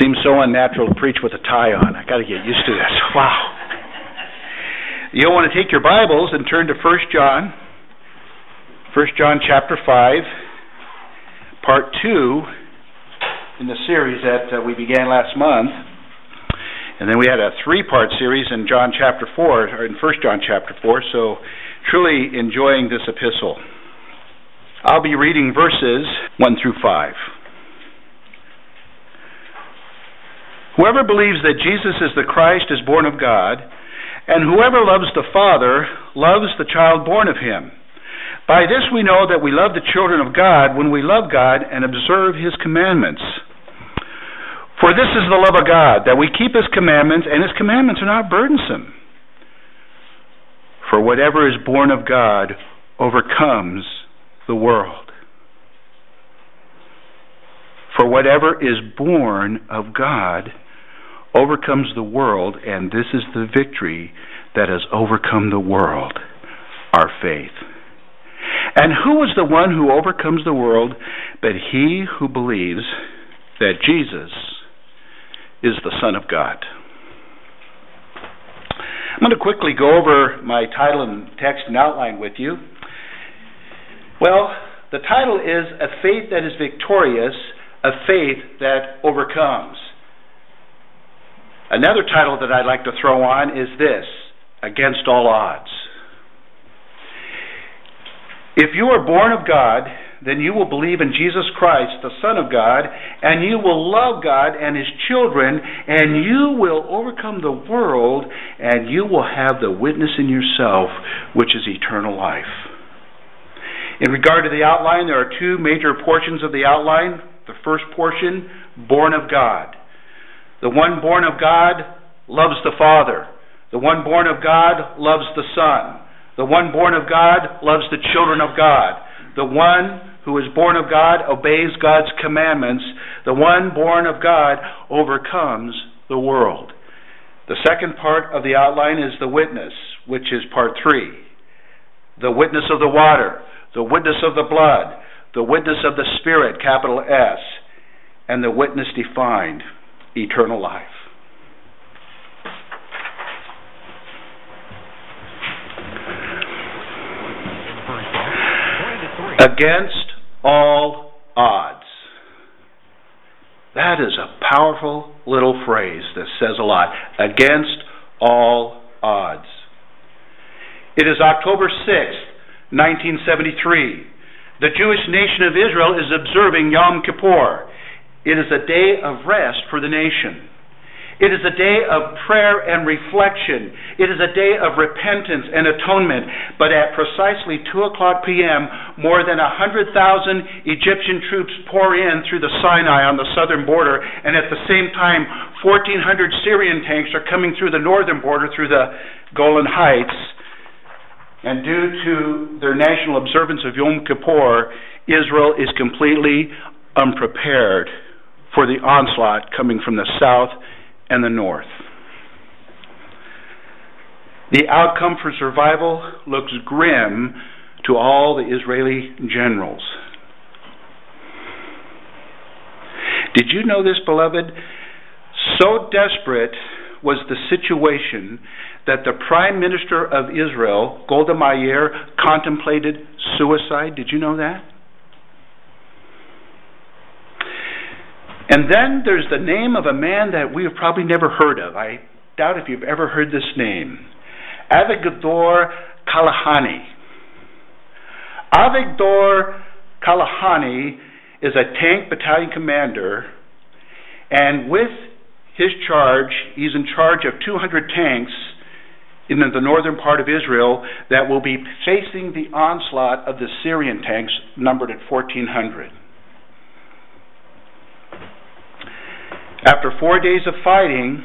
Seems so unnatural to preach with a tie on. I got to get used to this. Wow. You'll want to take your Bibles and turn to 1 John. 1 John chapter 5, part 2 in the series that we began last month. And then we had a 3-part series in John chapter 4, or in 1 John chapter 4, so truly enjoying this epistle. I'll be reading verses 1 through 5. Whoever believes that Jesus is the Christ is born of God, and whoever loves the Father loves the child born of him. By this we know that we love the children of God when we love God and observe his commandments. For this is the love of God, that we keep his commandments, and his commandments are not burdensome. For whatever is born of God overcomes the world. For whatever is born of God overcomes the world, and this is the victory that has overcome the world, our faith. And who is the one who overcomes the world but he who believes that Jesus is the Son of God? I'm going to quickly go over my title and text and outline with you. Well, the title is A Faith That is Victorious, a Faith That Overcomes. Another title that I'd like to throw on is this, Against All Odds. If you are born of God, then you will believe in Jesus Christ, the Son of God, and you will love God and his children, and you will overcome the world, and you will have the witness in yourself, which is eternal life. In regard to the outline, there are 2 major portions of the outline. The first portion, born of God. The one born of God loves the Father. The one born of God loves the Son. The one born of God loves the children of God. The one who is born of God obeys God's commandments. The one born of God overcomes the world. The second part of the outline is the witness, which is part 3. The witness of the water, the witness of the blood, the witness of the Spirit, capital S, and the witness defined, eternal life. Against all odds. That is a powerful little phrase that says a lot. Against all odds. It is October 6th, 1973. The Jewish nation of Israel is observing Yom Kippur. It is a day of rest for the nation. It is a day of prayer and reflection. It is a day of repentance and atonement. But at precisely 2 o'clock p.m., more than 100,000 Egyptian troops pour in through the Sinai on the southern border, and at the same time, 1,400 Syrian tanks are coming through the northern border through the Golan Heights. And due to their national observance of Yom Kippur, Israel is completely unprepared for the onslaught coming from the south and the north. The outcome for survival looks grim to all the Israeli generals. Did you know this, beloved? So desperate was the situation that the Prime Minister of Israel, Golda Meir, contemplated suicide. Did you know that? And then there's the name of a man that we have probably never heard of. I doubt if you've ever heard this name. Avigdor Kalahani. Avigdor Kalahani is a tank battalion commander, and with his charge, he's in charge of 200 tanks in the northern part of Israel that will be facing the onslaught of the Syrian tanks numbered at 1,400. After 4 days of fighting,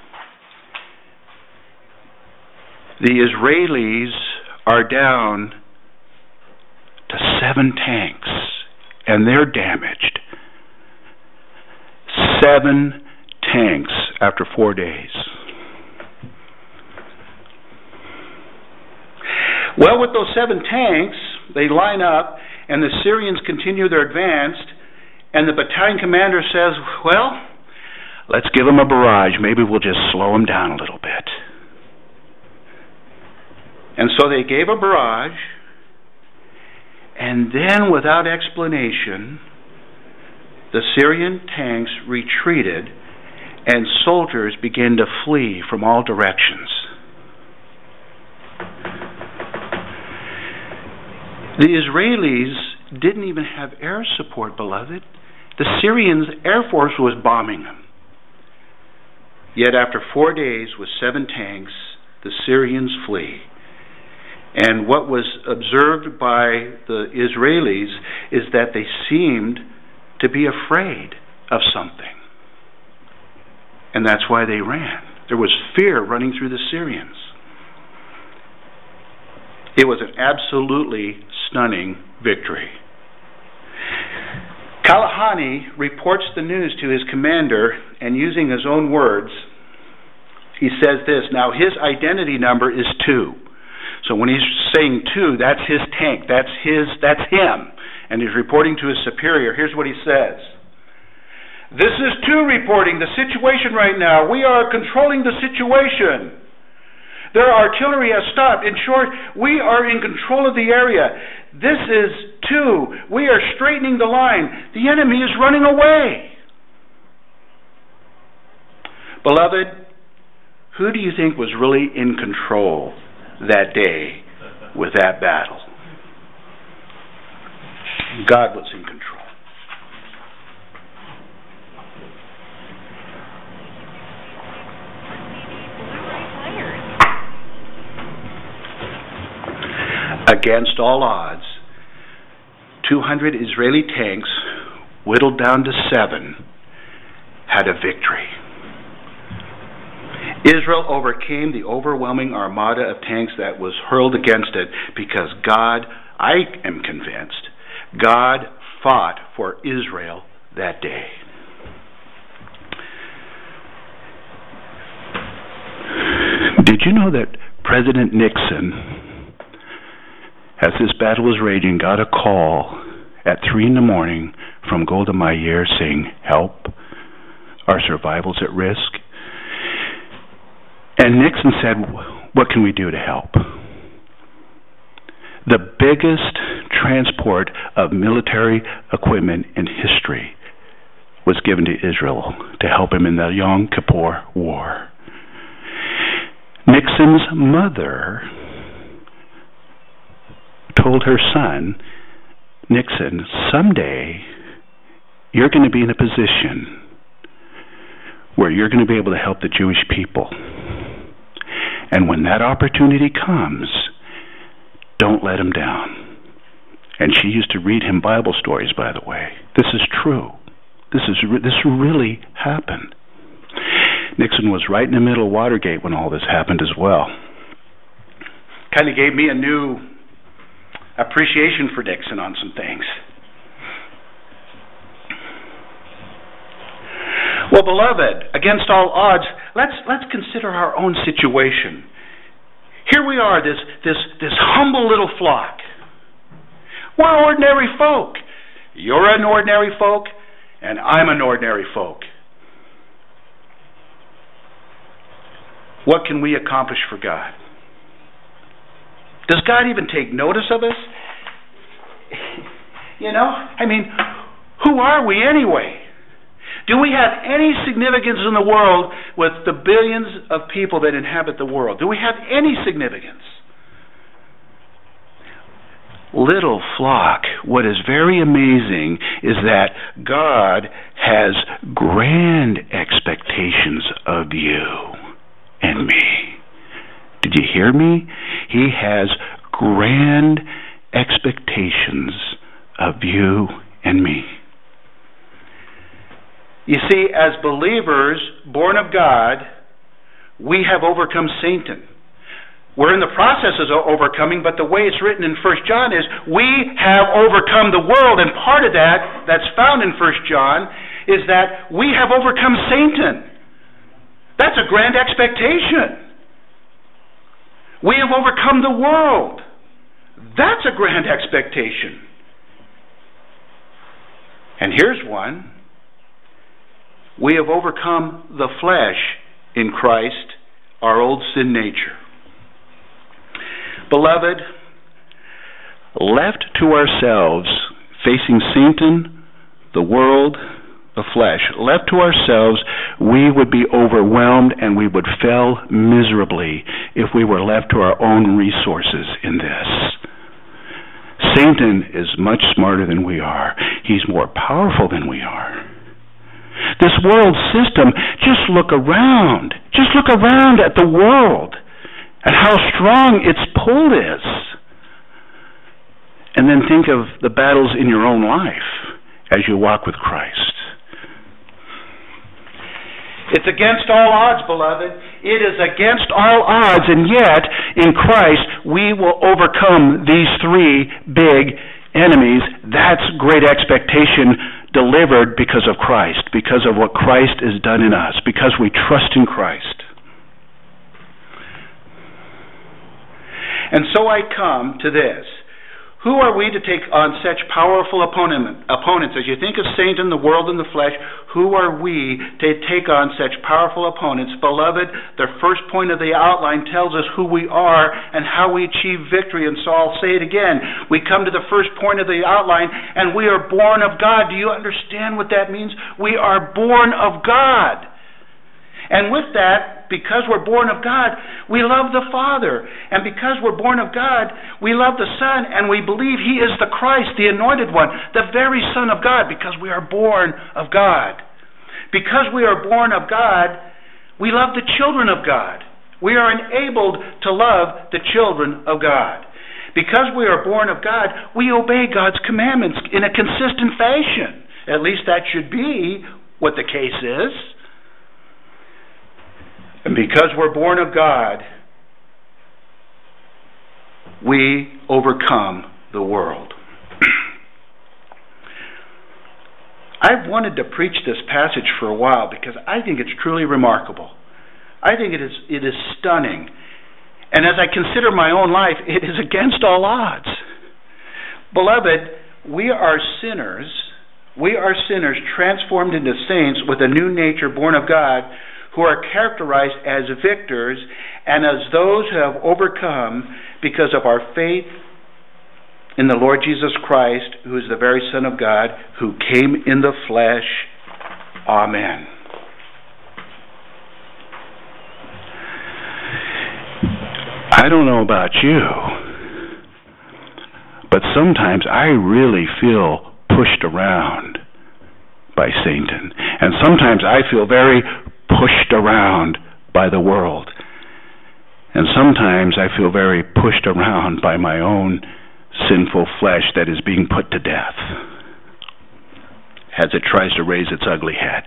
the Israelis are down to 7 tanks, and they're damaged. 7 tanks after 4 days. Well, with those 7 tanks, they line up, and the Syrians continue their advance, and the battalion commander says, well, Let's give them a barrage. Maybe we'll just slow them down a little bit. And so they gave a barrage, and then without explanation, the Syrian tanks retreated and soldiers began to flee from all directions. The Israelis didn't even have air support, beloved. The Syrians' air force was bombing them. Yet after 4 days with 7 tanks, the Syrians flee. And what was observed by the Israelis is that they seemed to be afraid of something. And that's why they ran. There was fear running through the Syrians. It was an absolutely stunning victory. Kalahani reports the news to his commander, and using his own words, he says this. Now, his identity number is 2. So when he's saying 2, that's his tank. That's him. And he's reporting to his superior. Here's what he says. This is 2 reporting the situation right now. We are controlling the situation. Their artillery has stopped. In short, we are in control of the area. This is 2. We are straightening the line. The enemy is running away. Beloved, who do you think was really in control that day with that battle? God was in control. Against all odds, 200 Israeli tanks, whittled down to 7, had a victory. Israel overcame the overwhelming armada of tanks that was hurled against it because God, I am convinced, God fought for Israel that day. Did you know that President Nixon, as this battle was raging, got a call at 3 a.m. from Golda Meir saying, "Help, our survival's at risk"? And Nixon said, "What can we do to help?" The biggest transport of military equipment in history was given to Israel to help him in the Yom Kippur War. Nixon's mother told her son, Nixon, someday you're going to be in a position where you're going to be able to help the Jewish people. And when that opportunity comes, don't let him down. And she used to read him Bible stories, by the way. This is true. This really happened. Nixon was right in the middle of Watergate when all this happened as well. Kind of gave me a new appreciation for Nixon on some things. Well, beloved, against all odds, let's consider our own situation. Here we are, this humble little flock. We're ordinary folk. You're an ordinary folk, and I'm an ordinary folk. What can we accomplish for God? Does God even take notice of us? You know, I mean, who are we anyway? Do we have any significance in the world with the billions of people that inhabit the world? Do we have any significance? Little flock, what is very amazing is that God has grand expectations of you and me. Did you hear me? He has grand expectations of you and me. You see, as believers born of God, we have overcome Satan. We're in the process of overcoming, but the way it's written in 1 John is we have overcome the world, and part of that's found in 1 John is that we have overcome Satan. That's a grand expectation. We have overcome the world. That's a grand expectation. And here's one. we have overcome the flesh in Christ, our old sin nature. Beloved, left to ourselves, facing Satan, the world, the flesh, left to ourselves, we would be overwhelmed and we would fail miserably if we were left to our own resources in this. Satan is much smarter than we are. He's more powerful than we are. This world system, just look around. Just look around at the world, at how strong its pull is. And then think of the battles in your own life as you walk with Christ. It's against all odds, beloved. It is against all odds, and yet, in Christ, we will overcome these three big enemies. That's great expectation delivered because of Christ, because of what Christ has done in us, because we trust in Christ. And so I come to this. Who are we to take on such powerful opponents? As you think of Satan, the world, and the flesh, who are we to take on such powerful opponents? Beloved, the first point of the outline tells us who we are and how we achieve victory. And so I'll say it again. We come to the first point of the outline, and we are born of God. Do you understand what that means? We are born of God. And with that, because we're born of God, we love the Father. And because we're born of God, we love the Son, and we believe He is the Christ, the Anointed One, the very Son of God, because we are born of God. Because we are born of God, we love the children of God. We are enabled to love the children of God. Because we are born of God, we obey God's commandments in a consistent fashion. At least that should be what the case is. And because we're born of God, we overcome the world. I've wanted to preach this passage for a while because I think it's truly remarkable. I think it is stunning. And as I consider my own life, it is against all odds. Beloved, we are sinners. We are sinners transformed into saints with a new nature born of God, who are characterized as victors and as those who have overcome because of our faith in the Lord Jesus Christ, who is the very Son of God, who came in the flesh. Amen. I don't know about you, but sometimes I really feel pushed around by Satan. And sometimes I feel very pushed around by the world. And sometimes I feel very pushed around by my own sinful flesh that is being put to death as it tries to raise its ugly head.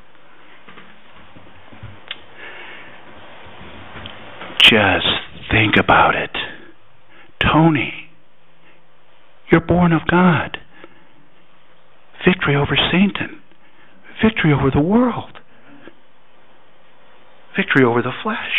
Just think about it. Tony, you're born of God. Victory over Satan. Victory over the world. Victory over the flesh.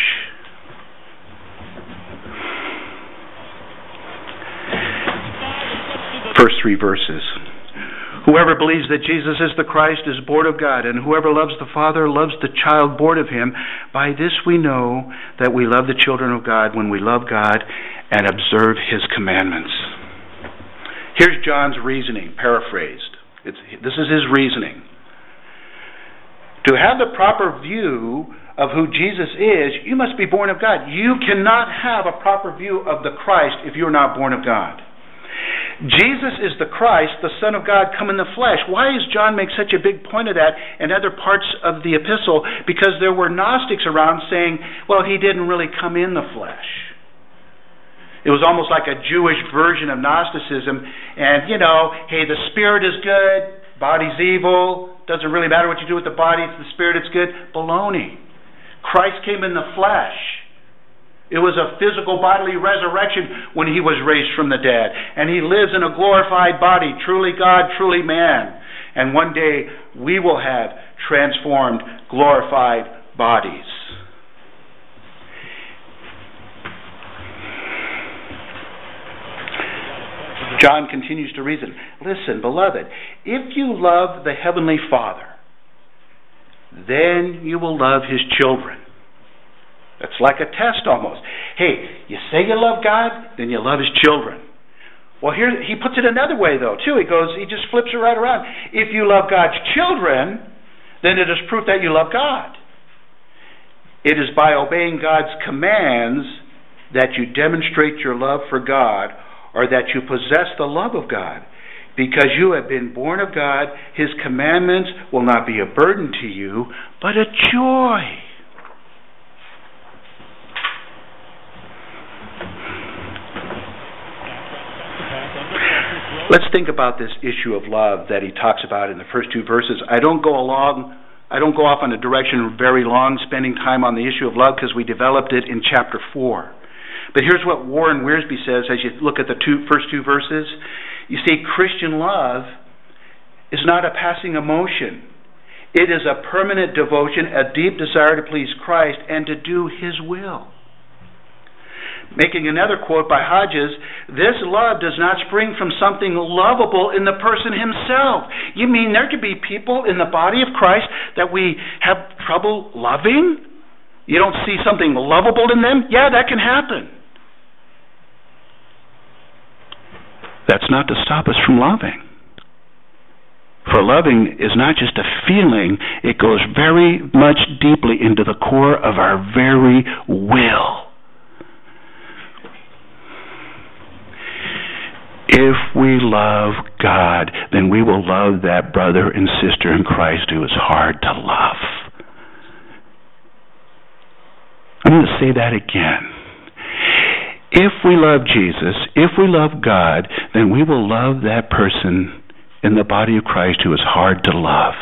First three verses. Whoever believes that Jesus is the Christ is born of God, and whoever loves the Father loves the child born of Him. By this we know that we love the children of God, when we love God and observe His commandments. Here's John's reasoning, paraphrased. This is his reasoning. To have the proper view of who Jesus is, you must be born of God. You cannot have a proper view of the Christ if you're not born of God. Jesus is the Christ, the Son of God, come in the flesh. Why does John make such a big point of that in other parts of the epistle? Because there were Gnostics around saying, well, He didn't really come in the flesh. It was almost like a Jewish version of Gnosticism. And, hey, the spirit is good, body's evil, doesn't really matter what you do with the body, it's the spirit, it's good. Baloney. Christ came in the flesh. It was a physical bodily resurrection when He was raised from the dead. And He lives in a glorified body, truly God, truly man. And one day we will have transformed, glorified bodies. John continues to reason. Listen, beloved, if you love the Heavenly Father, then you will love His children. It's like a test almost. Hey, you say you love God, then you love His children. Well, here he puts it another way, though, too. He just flips it right around. If you love God's children, then it is proof that you love God. It is by obeying God's commands that you demonstrate your love for God, or that you possess the love of God. Because you have been born of God, His commandments will not be a burden to you, but a joy. Let's think about this issue of love that he talks about in the first two verses. I don't go off on a direction very long, spending time on the issue of love, because we developed it in chapter 4. But here's what Warren Wiersbe says as you look at the first two verses. You see, Christian love is not a passing emotion. It is a permanent devotion, a deep desire to please Christ and to do His will. Making another quote by Hodges, this love does not spring from something lovable in the person himself. You mean there could be people in the body of Christ that we have trouble loving? You don't see something lovable in them? Yeah, that can happen. That's not to stop us from loving. For loving is not just a feeling, it goes very much deeply into the core of our very will. If we love God, then we will love that brother and sister in Christ who is hard to love. I'm going to say that again. If we love Jesus, if we love God, then we will love that person in the body of Christ who is hard to love.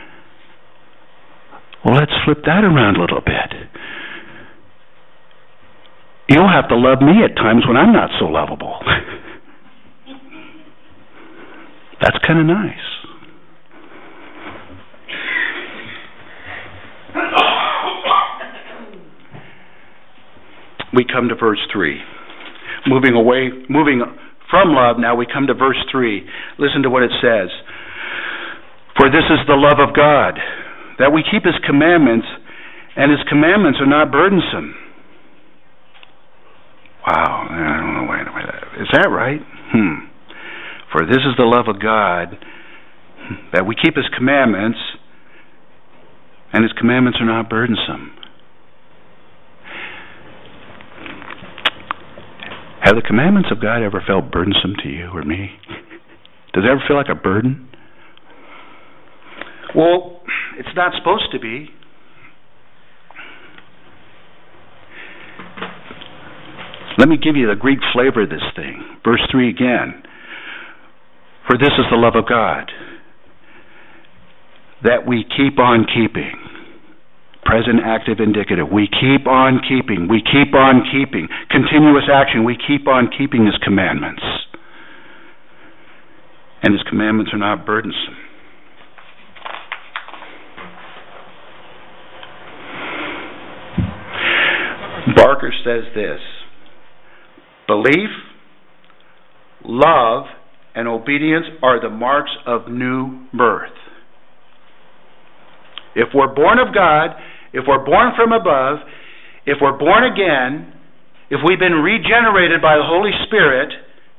Well, let's flip that around a little bit. You'll have to love me at times when I'm not so lovable. That's kind of nice. We come to verse 3. Moving from love, now we come to verse 3. Listen to what it says. For this is the love of God, that we keep His commandments, and His commandments are not burdensome. Wow, I don't know, wait a minute. Is that right? For this is the love of God, that we keep His commandments, and His commandments are not burdensome. Have the commandments of God ever felt burdensome to you or me? Does it ever feel like a burden? Well, it's not supposed to be. Let me give you the Greek flavor of this thing. Verse 3 again. For this is the love of God, that we keep on keeping. Present, active, indicative. We keep on keeping. We keep on keeping. Continuous action. We keep on keeping His commandments. And His commandments are not burdensome. Barker says this: belief, love, and obedience are the marks of new birth. If we're born of God, if we're born from above, if we're born again, if we've been regenerated by the Holy Spirit,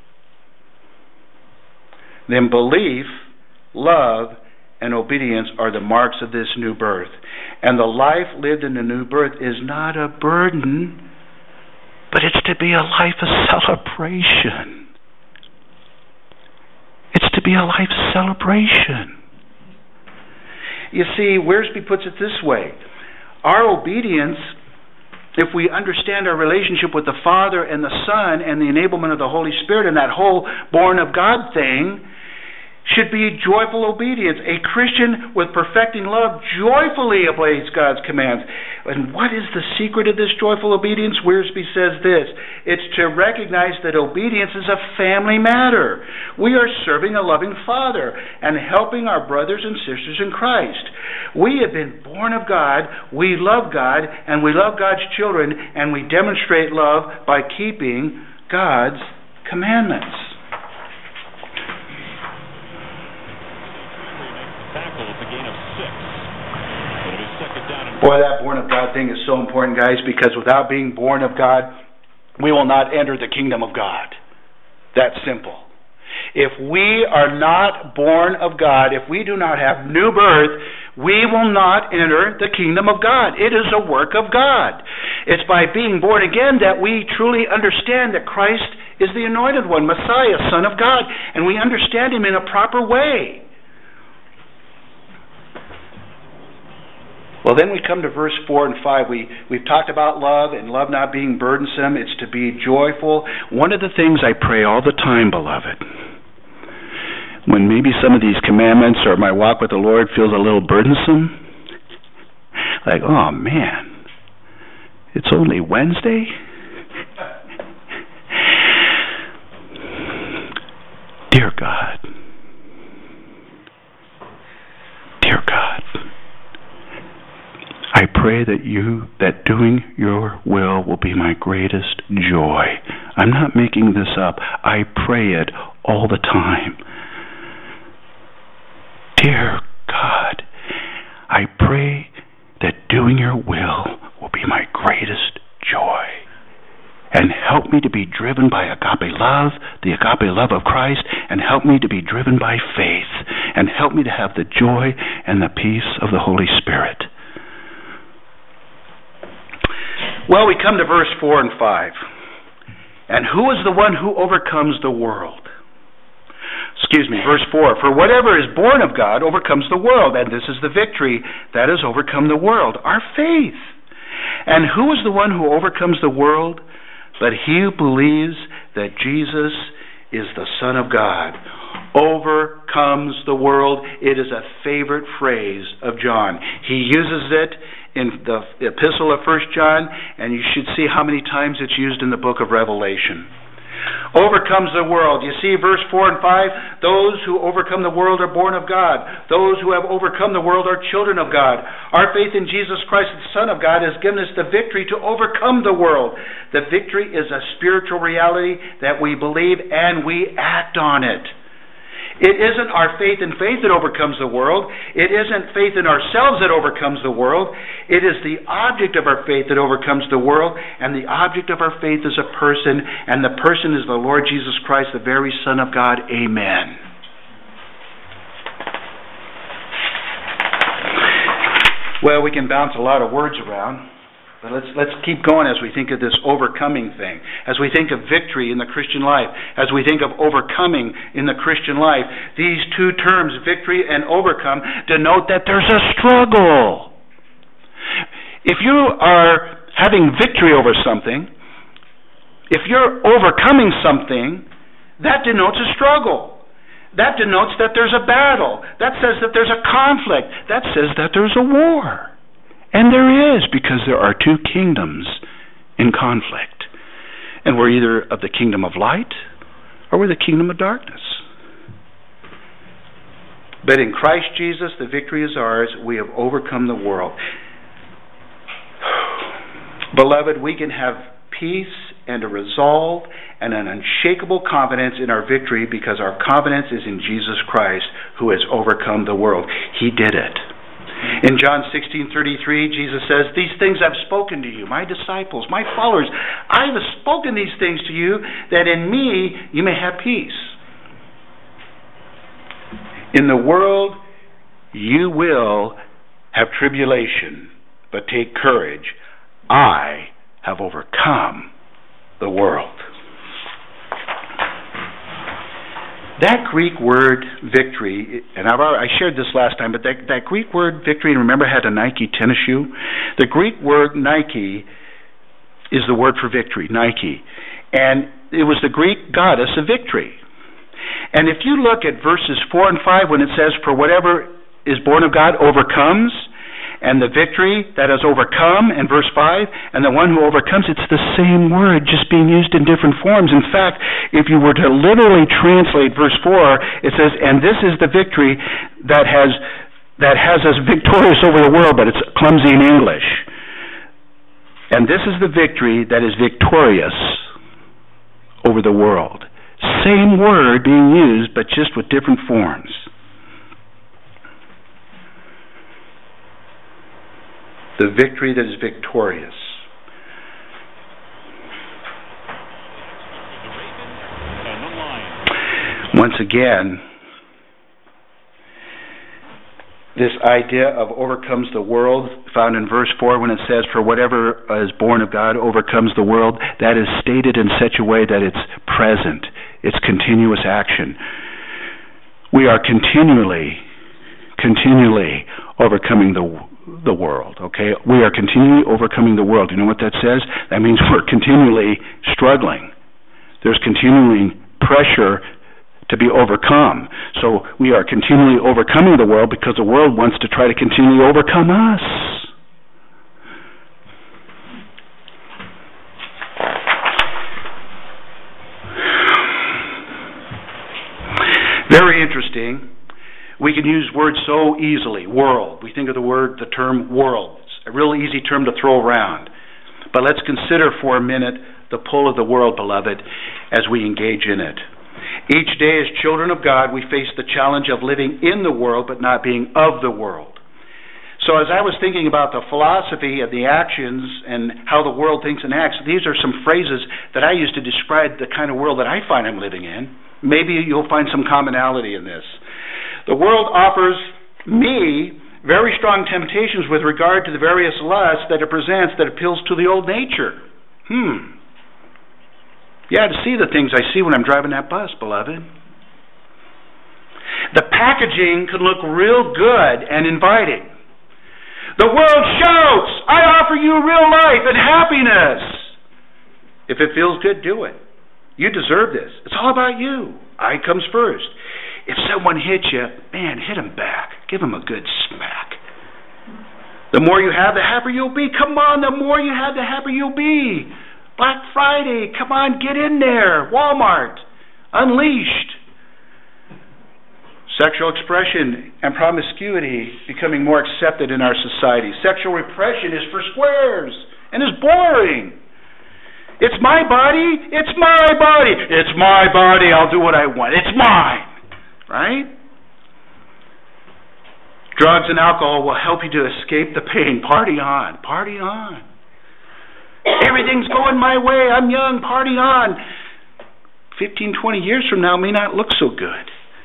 then belief, love, and obedience are the marks of this new birth. And the life lived in the new birth is not a burden, but it's to be a life of celebration. It's to be a life of celebration. You see, Wiersbe puts it this way. Our obedience, if we understand our relationship with the Father and the Son and the enablement of the Holy Spirit and that whole born of God thing, should be joyful obedience. A Christian with perfecting love joyfully obeys God's commands. And what is the secret of this joyful obedience? Wiersbe says this: it's to recognize that obedience is a family matter. We are serving a loving Father and helping our brothers and sisters in Christ. We have been born of God, we love God, and we love God's children, and we demonstrate love by keeping God's commandments. Tackle at the gain of 6. But it is Boy, that born of God thing is so important, guys, because without being born of God, we will not enter the kingdom of God. That's simple. If we are not born of God, if we do not have new birth, we will not enter the kingdom of God. It is a work of God. It's by being born again that we truly understand that Christ is the anointed one, Messiah, Son of God, and we understand Him in a proper way. Well, then we come to verse 4 and 5. We've talked about love and love not being burdensome. It's to be joyful. One of the things I pray all the time, beloved, when maybe some of these commandments or my walk with the Lord feels a little burdensome, like, oh man, it's only Wednesday? Dear God, I pray that doing your will be my greatest joy. I'm not making this up. I pray it all the time. Dear God, I pray that doing your will be my greatest joy. And help me to be driven by agape love, the agape love of Christ, and help me to be driven by faith, and help me to have the joy and the peace of the Holy Spirit. Well, we come to verse 4 and 5. And who is the one who overcomes the world? Verse 4. For whatever is born of God overcomes the world, and this is the victory that has overcome the world, our faith. And who is the one who overcomes the world? But he who believes that Jesus is the Son of God. Overcomes the world. It is a favorite phrase of John. He uses it in the epistle of 1 John, and you should see how many times it's used in the book of Revelation. Overcomes the world. You see verse 4 and 5, those who overcome the world are born of God. Those who have overcome the world are children of God. Our faith in Jesus Christ, the Son of God, has given us the victory to overcome the world. The victory is a spiritual reality that we believe and we act on it. It isn't our faith in faith that overcomes the world. It isn't faith in ourselves that overcomes the world. It is the object of our faith that overcomes the world, and the object of our faith is a person, and the person is the Lord Jesus Christ, the very Son of God. Amen. Well, we can bounce a lot of words around, but let's keep going as we think of this overcoming thing, as we think of victory in the Christian life, as we think of overcoming in the Christian life. These two terms, victory and overcome, denote that there's a struggle. If you are having victory over something, if you're overcoming something, that denotes a struggle. That denotes that there's a battle. That says that there's a conflict. That says that there's a war. And there is, because there are two kingdoms in conflict. And we're either of the kingdom of light or we're the kingdom of darkness. But in Christ Jesus, the victory is ours. We have overcome the world. Beloved, we can have peace and a resolve and an unshakable confidence in our victory because our confidence is in Jesus Christ, who has overcome the world. He did it. In John 16:33, Jesus says, "These things I've spoken to you, my disciples, my followers. I have spoken these things to you, that in me you may have peace. In the world you will have tribulation, but take courage. I have overcome the world." That Greek word victory, and I shared this last time, but that Greek word victory, and remember I had a Nike tennis shoe? The Greek word Nike is the word for victory, Nike. And it was the Greek goddess of victory. And if you look at verses 4 and 5, when it says, "For whatever is born of God overcomes," and the victory that has overcome in verse 5, and the one who overcomes, it's the same word, just being used in different forms. In fact, if you were to literally translate verse 4, it says, "And this is the victory that has us victorious over the world," but it's clumsy in English. "And this is the victory that is victorious over the world." Same word being used, but just with different forms. The victory that is victorious. Once again, this idea of overcomes the world, found in verse 4 when it says, for whatever is born of God overcomes the world, that is stated in such a way that it's present. It's continuous action. We are continually overcoming the world, okay? We are continually overcoming the world. You know what that says? That means we're continually struggling. There's continually pressure to be overcome. So we are continually overcoming the world because the world wants to try to continually overcome us. Very interesting. We can use words so easily. World. We think of the term world. It's a real easy term to throw around. But let's consider for a minute the pull of the world, beloved, as we engage in it. Each day as children of God, we face the challenge of living in the world but not being of the world. So as I was thinking about the philosophy of the actions and how the world thinks and acts, these are some phrases that I use to describe the kind of world that I find I'm living in. Maybe you'll find some commonality in this. The world offers me very strong temptations with regard to the various lusts that it presents that appeals to the old nature. Yeah, to see the things I see when I'm driving that bus, beloved. The packaging can look real good and inviting. The world shouts, I offer you real life and happiness. If it feels good, do it. You deserve this. It's all about you. I comes first. If someone hits you, man, hit them back. Give them a good smack. The more you have, the happier you'll be. Come on, the more you have, the happier you'll be. Black Friday, come on, get in there. Walmart, Unleashed. Sexual expression and promiscuity becoming more accepted in our society. Sexual repression is for squares and is boring. It's my body, it's my body. It's my body, I'll do what I want. It's mine, right? Drugs and alcohol will help you to escape the pain. Party on, party on. Everything's going my way. I'm young. Party on. 15, 20 years from now may not look so good.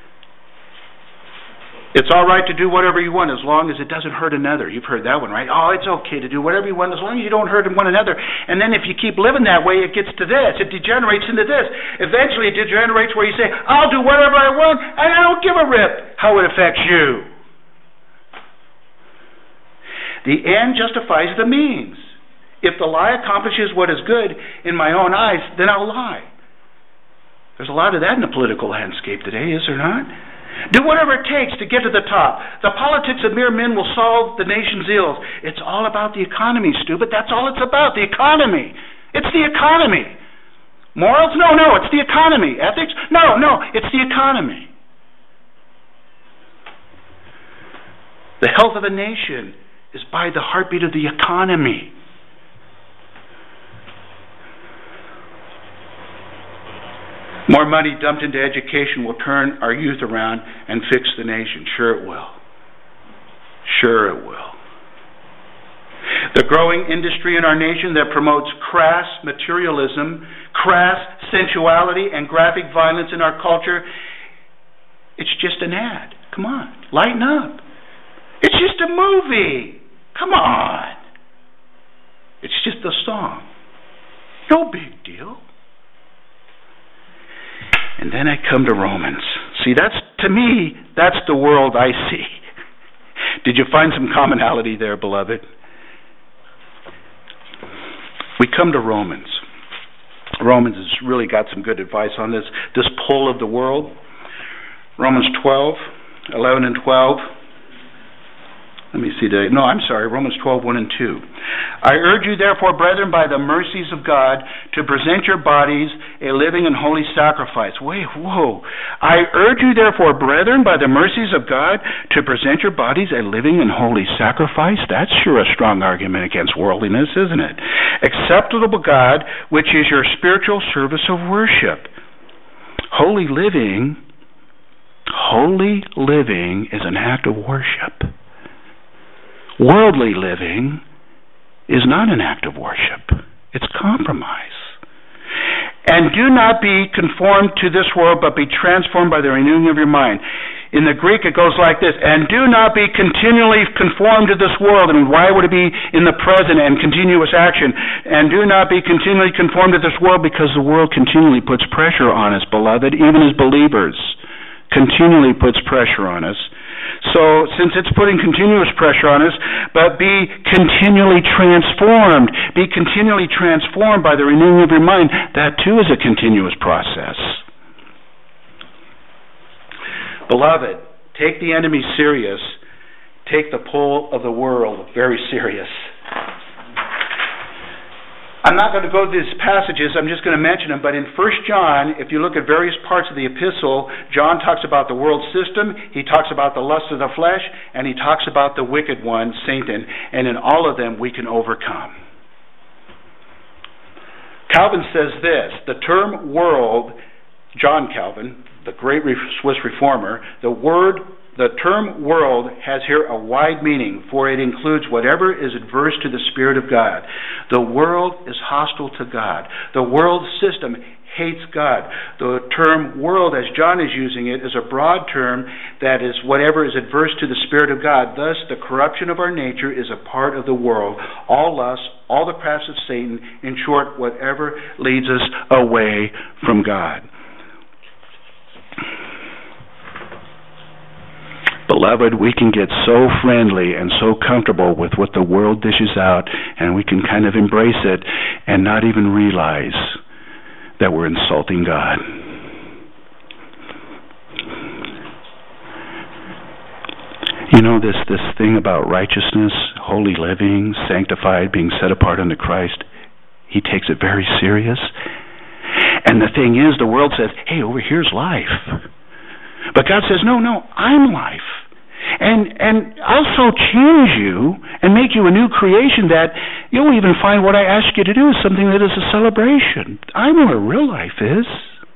It's all right to do whatever you want as long as it doesn't hurt another. You've heard that one, right? Oh, it's okay to do whatever you want as long as you don't hurt one another. And then if you keep living that way, it gets to this. It degenerates into this. Eventually it degenerates where you say, I'll do whatever I want and I don't give a rip how it affects you. The end justifies the means. If the lie accomplishes what is good in my own eyes, then I'll lie. There's a lot of that in the political landscape today, is there not? Do whatever it takes to get to the top. The politics of mere men will solve the nation's ills. It's all about the economy, stupid. That's all it's about, the economy. It's the economy. Morals? No, it's the economy. Ethics? No, it's the economy. The health of a nation is by the heartbeat of the economy. More money dumped into education will turn our youth around and fix the nation. Sure it will. Sure it will. The growing industry in our nation that promotes crass materialism, crass sensuality, and graphic violence in our culture, it's just an ad. Come on, lighten up. It's just a movie. Come on. It's just a song. No big deal. And then I come to Romans. See, to me, that's the world I see. Did you find some commonality there, beloved? We come to Romans. Romans has really got some good advice on this pull of the world. Romans 12, 11 and 12. Romans 12, 1 and 2. I urge you, therefore, brethren, by the mercies of God, to present your bodies a living and holy sacrifice. I urge you, therefore, brethren, by the mercies of God, to present your bodies a living and holy sacrifice. That's sure a strong argument against worldliness, isn't it? Acceptable God, which is your spiritual service of worship. Holy living is an act of worship. Worldly living is not an act of worship. It's compromise. And do not be conformed to this world, but be transformed by the renewing of your mind. In the Greek, it goes like this: and do not be continually conformed to this world. And why would it be in the present and continuous action? And do not be continually conformed to this world, because the world continually puts pressure on us, beloved, even as believers. Continually puts pressure on us. So, since it's putting continuous pressure on us, but be continually transformed. Be continually transformed by the renewing of your mind. That too is a continuous process. Beloved, take the enemy serious. Take the pull of the world very serious. I'm not going to go to these passages, I'm just going to mention them, but in 1 John, if you look at various parts of the epistle, John talks about the world system, he talks about the lust of the flesh, and he talks about the wicked one, Satan, and in all of them we can overcome. Calvin says this: the term world, John Calvin, the great Swiss reformer, the term world has here a wide meaning, for it includes whatever is adverse to the Spirit of God. The world is hostile to God. The world system hates God. The term world, as John is using it, is a broad term that is whatever is adverse to the Spirit of God. Thus, the corruption of our nature is a part of the world. All lust, all the crafts of Satan, in short, whatever leads us away from God. Beloved, we can get so friendly and so comfortable with what the world dishes out, and we can kind of embrace it and not even realize that we're insulting God. You know, this thing about righteousness, holy living, sanctified, being set apart unto Christ, he takes it very serious. And the thing is, the world says, hey, over here's life. But God says, no, I'm life. And I'll so change you and make you a new creation that you'll even find what I ask you to do is something that is a celebration. I'm where real life is.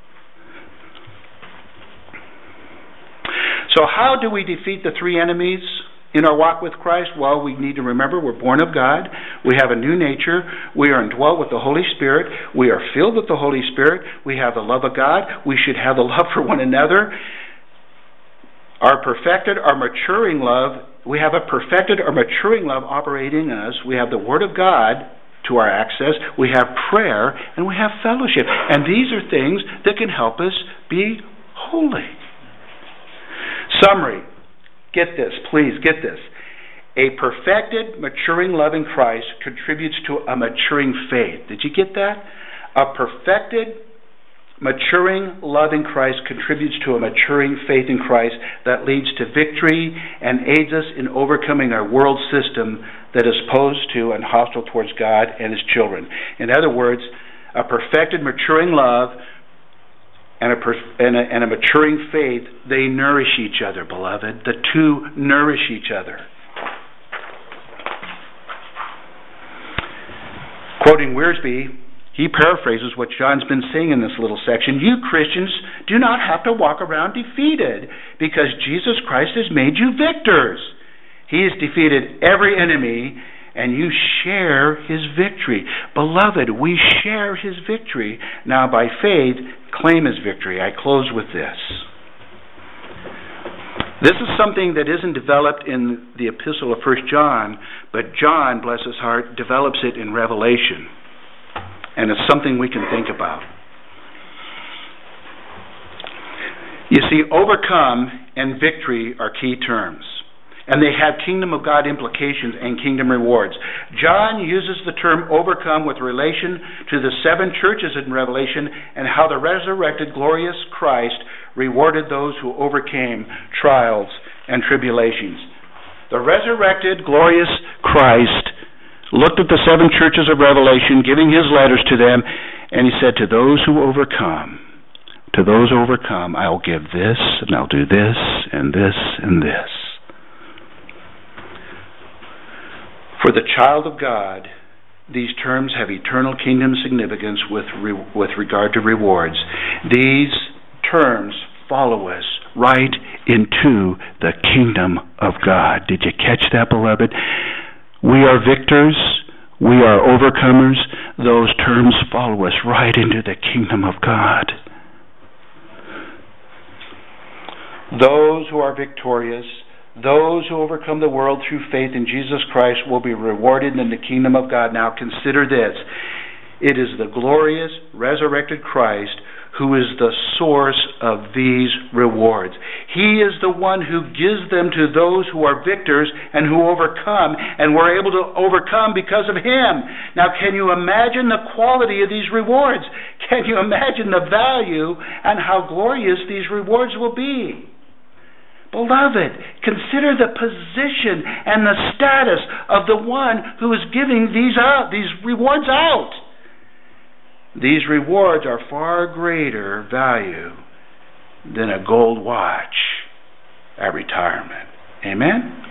So how do we defeat the three enemies in our walk with Christ? Well, we need to remember we're born of God. We have a new nature. We are indwelt with the Holy Spirit. We are filled with the Holy Spirit. We have the love of God. We should have the love for one another. Our maturing love, we have a perfected or maturing love operating in us. We have the Word of God to our access. We have prayer, and we have fellowship. And these are things that can help us be holy. Summary. Get this, please, get this. A perfected, maturing love in Christ contributes to a maturing faith. Did you get that? A perfected, maturing love in Christ contributes to a maturing faith in Christ that leads to victory and aids us in overcoming our world system that is opposed to and hostile towards God and His children. In other words, a perfected, maturing love and a maturing faith, they nourish each other, beloved. The two nourish each other. Quoting Wiersbe, he paraphrases what John's been saying in this little section. You Christians do not have to walk around defeated because Jesus Christ has made you victors. He has defeated every enemy and you share His victory. Beloved, we share His victory. Now by faith, claim His victory. I close with this. This is something that isn't developed in the epistle of 1 John, but John, bless his heart, develops it in Revelation. And it's something we can think about. You see, overcome and victory are key terms. And they have kingdom of God implications and kingdom rewards. John uses the term overcome with relation to the 7 churches in Revelation and how the resurrected glorious Christ rewarded those who overcame trials and tribulations. The resurrected glorious Christ looked at the 7 churches of Revelation, giving His letters to them, and He said, to those who overcome, I'll give this, and I'll do this, and this, and this. For the child of God, these terms have eternal kingdom significance with regard to rewards. These terms follow us right into the kingdom of God. Did you catch that, beloved? We are victors. we are overcomers, those terms follow us right into the kingdom of God. Those who are victorious, those who overcome the world through faith in Jesus Christ will be rewarded in the kingdom of God. Now consider this. It is the glorious, resurrected Christ who is the source of these rewards. He is the one who gives them to those who are victors and who overcome, and we're able to overcome because of Him. Now, can you imagine the quality of these rewards? Can you imagine the value and how glorious these rewards will be? Beloved, consider the position and the status of the one who is giving these rewards out. These rewards are far greater value than a gold watch at retirement. Amen?